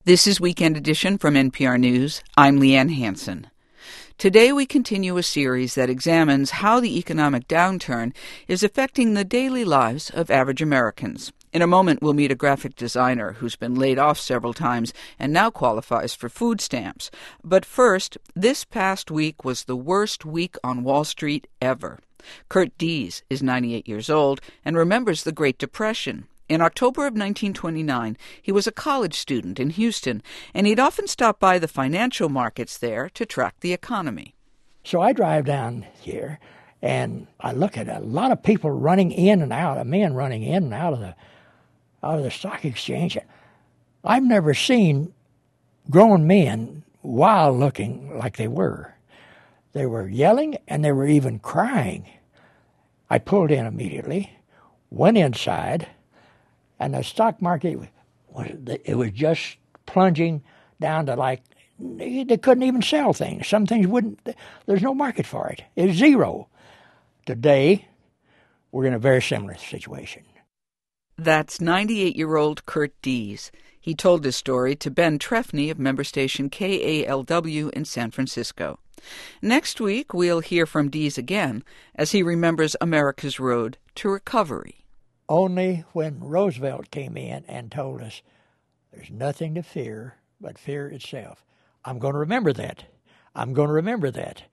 This is Weekend Edition from NPR News. I'm Leanne Hansen. Today we continue a series that examines how the economic downturn is affecting the daily lives of average Americans. In a moment, we'll meet a graphic designer who's been laid off several times and now qualifies for food stamps. But first, this past week was the worst week on Wall Street ever. Kurt Dees is 98 years old and remembers the Great Depression. In October of 1929, he was a college student in Houston, and he'd often stop by the financial markets there to track the economy. So I drive down here, and I look at a lot of people running in and out, men running in and out of the stock exchange. I've never seen grown men wild-looking like they were. They were yelling, and they were even crying. I pulled in immediately, went inside, and the stock market, it was just plunging down to they couldn't even sell things. Some things there's no market for it. It's zero. Today, we're in a very similar situation. That's 98-year-old Kurt Dees. He told his story to Ben Trefny of member station KALW in San Francisco. Next week, we'll hear from Dees again as he remembers America's road to recovery. Only when Roosevelt came in and told us there's nothing to fear but fear itself. I'm going to remember that. I'm going to remember that.